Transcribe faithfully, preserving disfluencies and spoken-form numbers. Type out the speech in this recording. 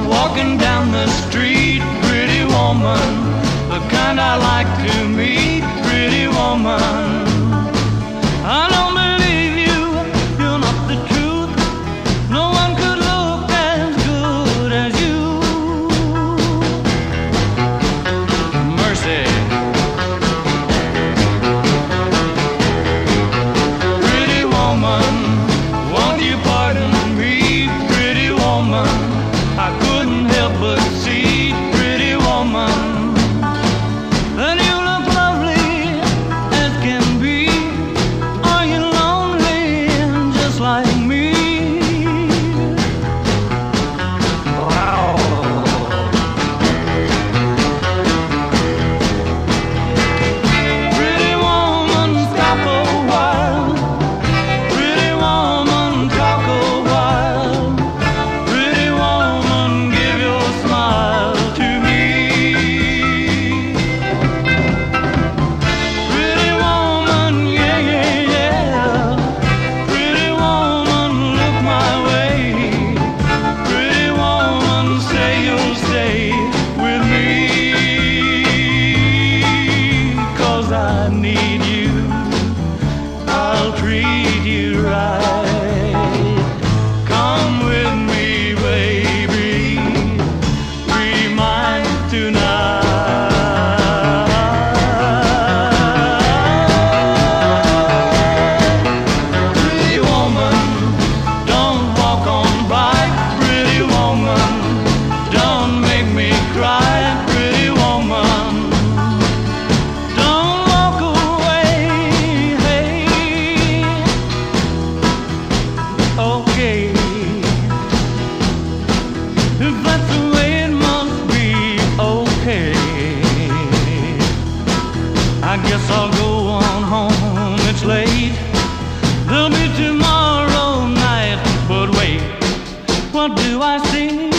walking down the street, pretty woman, the kind I like to meet, pretty woman. I don't believe you, you're not the truth. No one could look as good as you. Mercy. Pretty woman, won't you pardon me, pretty woman? I couldn't help but see, pretty woman, that you look lovely as can be. Are you lonely just like me? Wow. Pretty woman, stop a while. Pretty woman, talk a while. Pretty woman, give your smile to me. Pretty woman, yeah, yeah, yeah. Pretty woman, look my way. Pretty woman, say you'll stay with me. 'Cause I need you, I'll treat you right. Come with me, baby, be mine tonight. Pretty woman, don't walk on by. Pretty woman, don't make me cry. Pretty woman, don't walk away. Hey, okay, if that's the way it must be, okay. I guess I'll go on home, it's late. There'll be tomorrow night, but wait, what do I see?